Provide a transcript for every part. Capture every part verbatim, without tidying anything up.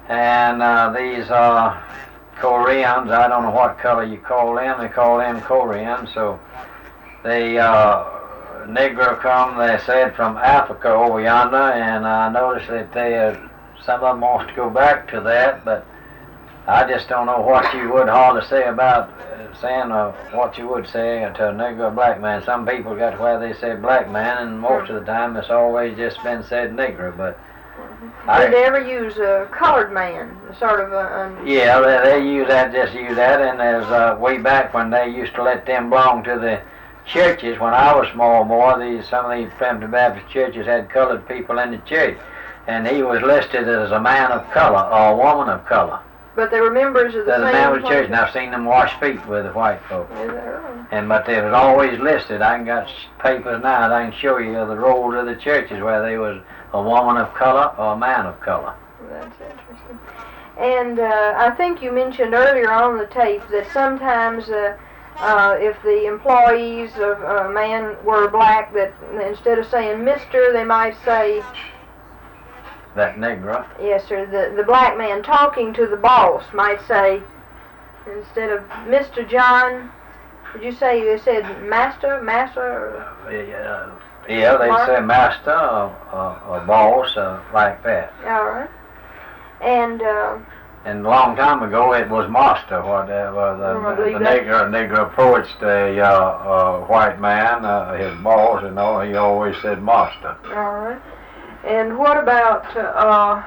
And uh, these uh, Koreans, I don't know what color you call them, they call them Koreans, so the uh, Negro come, they said, from Africa over yonder, and I noticed that they, uh, some of them wants to go back to that, but I just don't know what you would hardly say about uh, saying uh, what you would say to a Negro or black man. Some people got where they say black man, and most of the time it's always just been said Negro, but Did they ever use a colored man, sort of a... Um, yeah, they, they use that, just use that, and there's uh, way back when they used to let them belong to the churches. When I was small boy, these, some of these Primitive Baptist churches had colored people in the church, and he was listed as a man of color or a woman of color. But they were members of the They're same... the members of the church, and I've seen them wash feet with the white folks. Is that right? And but they was always listed. I can got papers now that I can show you the rolls of the churches where they was a woman of color or a man of color. That's interesting. And uh, I think you mentioned earlier on the tape that sometimes uh, uh, if the employees of a man were black, that instead of saying Mister, they might say... That Negro? Yes, sir. The, the black man talking to the boss might say, instead of Mister John, did you say they said Master, Master? Or uh, yeah, yeah, they say Master or, or, or boss or like that. All right. And... Uh, And a long time ago, it was Master. What uh, well, the, the, the Negro, Negro approached a uh, uh, white man, uh, his boss, and all. He always said Master. All right. And what about uh,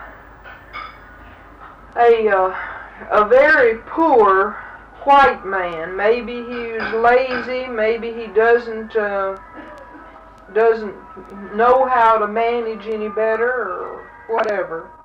a uh, a very poor white man? Maybe he's lazy. Maybe he doesn't uh, doesn't know how to manage any better, or whatever.